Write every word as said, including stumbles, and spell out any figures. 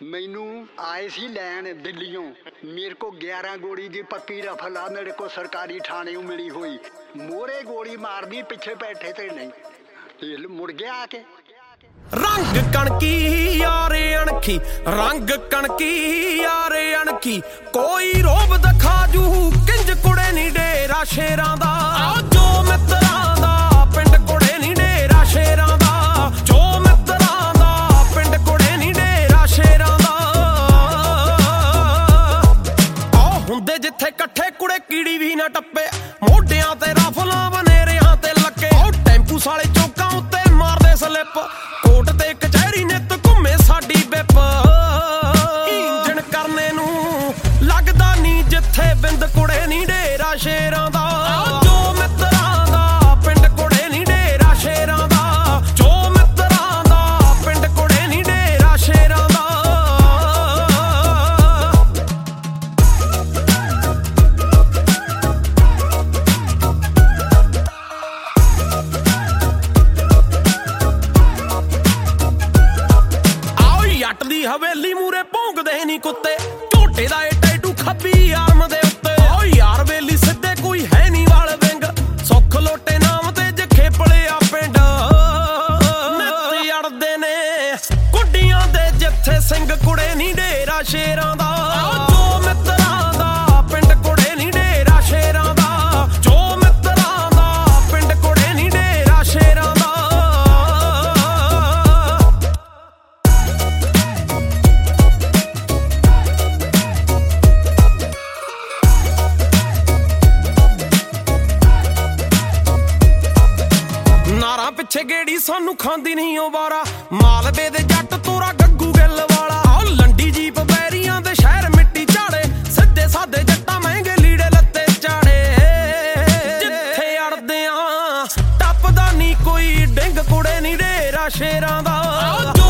मैनू आए सी लैन दिल्लियों, मेरे को ग्यारह गोली दी पक्की रफल आ मेरे को सरकारी थाने मिली हुई। मोरे गोली मार दी, पिछे बैठे थे नहीं, मुड़ गया आके। रंग कणकी यारे अणखी, रंग कणकी यारे अणखी, कोई रोब दिखा जू किंज कुड़े नी डेरा शेरां दा। जो मित्रां दा पिंड कुड़े नी डेरा शेरां दा, जो मित्रां दा पिंड कुड़े नी डेरा शेरां दा। आ हुंदे जिथे कट्ठे कुड़े कीड़ी भी ना टप्पे, मोढियां ते राफलां बनेरियां ते लक्के। ओ टैंपू साले चौकां उत्ते मारदे स्लिप, कोट ते कचहरी नित घुमे साडी बिप। इंजन करने नू लगदा नी जिथे बिंद कुड़े नी डेरा शेरां दा। जो मित्रां दा पिंड कुड़े नी डेरा शेरां दा, जो मित्रां दा पिंड कुड़े नी डेरा शेरां दा। जट दी हवेली मूरे भौंकदे नी कुत्ते, झोटे दा ए टैटू खब्बी आर्म दे उत्ते। ओ यार वेली सिद्धे कोई है नी वाल विंग, सुख लोटे नाम ते जखे पलिया पिंड। नित अड़दे ने कुड्डियां दे जिथे सिंह कुड़े नी डेरा शेरां दा। जो मित्रां दा पिंड कुड़े नी डेरा शेरां दा, जो मित्रां दा पिंड कुड़े नी डेरा शेरां दा। नारा पिछे गेड़ी सानू खांदी नहीं ओ बारा, मालवे दे जट तोरा गग्गू गिल वाला। आओ लंडी जीप बैरियां दे शहर मिट्टी झाड़े, सिद्धे सादे जट्टा महंगे लीड़े लत्ते चाड़े। जिथे अड़दे आ टपदा नी कोई डिंग कुड़े नी डेरा शेरां दा।